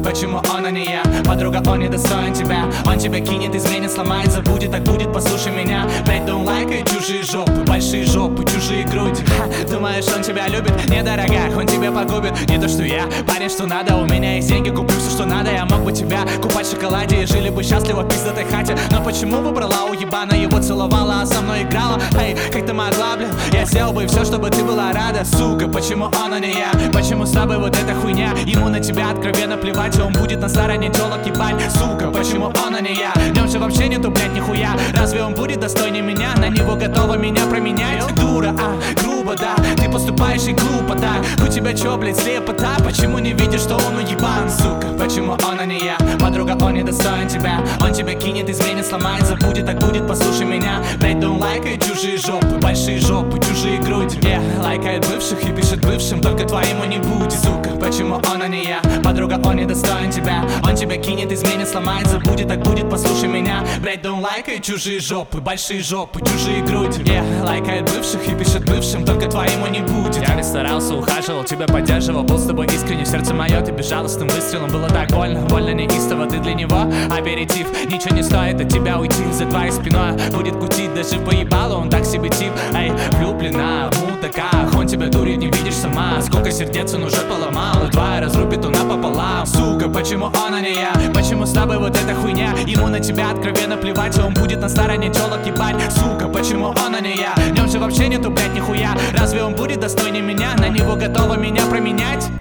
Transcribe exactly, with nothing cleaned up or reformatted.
почему он, а не я? Подруга, он не достоин тебя. Он тебя кинет, изменит, сломает, забудет. Так будет, послушай меня. Блять, don't like it, чужие жопы, большие жопы, чужие груди. Ха, думаешь, он тебя любит? Не, дорогая, он тебя погубит. Не то, что я, парень, что надо. У меня есть деньги, куплю все, что надо. Я мог бы тебя купать в шоколаде и жили бы счастливо в пиздатой хате. Но почему выбрала уебана, его целовала, а со мной играла? Эй, как ты могла, блин? Я сделал бы все, чтобы ты была рада. Сука, почему он, а не я? Почему с тобой вот эта хуйня? Ему на тебя откровенно плевать, он будет на стороне тёлок ебать. Сука, почему он, а не я? В нем же вообще нету, блядь, нихуя. Разве он будет достойнее меня? На него готова меня променять? Дура, а, грубо, да. Ты поступаешь и глупо, да. У тебя чё, блядь, слепота? Почему не видишь, что он уебан? Сука, почему он, а не я? Подруга, он не достоин тебя. Он тебя кинет, изменит, сломает, забудет. Так будет, послушай меня. Блядь, don't like it, чужие жопы, большие жопы, чужие груди. Yeah, лайкает бывших и пишет бывшим, только твоему не будет. Сука, почему он, а не я? Подруга, он не достоин тебя. Он тебя кинет, изменит, сломает, забудет. Так будет, послушай меня. Блядь, don't like it, чужие жопы, большие жопы, чужие груди. Yeah, лайкает бывших и пишет бывшим, только твоему не будет. Я ведь старался, ухаживал, тебя поддерживал, был с тобой искренне. Сердце мое, ты безжалостным выстрелом. Было так больно, больно неистово. Ты для него аперитив. Ничего не стоит от тебя уйти. За твоей спиной будет кутить, даже поебало, он так себе тип. Эй, влюблена в мудаках, он тебя дурит, не видишь сама. Сколько сердец он уже поломал, твоя разрубит он напополам. Сука, почему он, а не я? Почему с тобой вот эта хуйня? Ему на тебя откровенно плевать, он будет на стороне тёлок ебать. Сука, почему он, а не я? В нем же вообще нету, блядь, нихуя. Разве он будет достойнее меня? На него готова меня променять?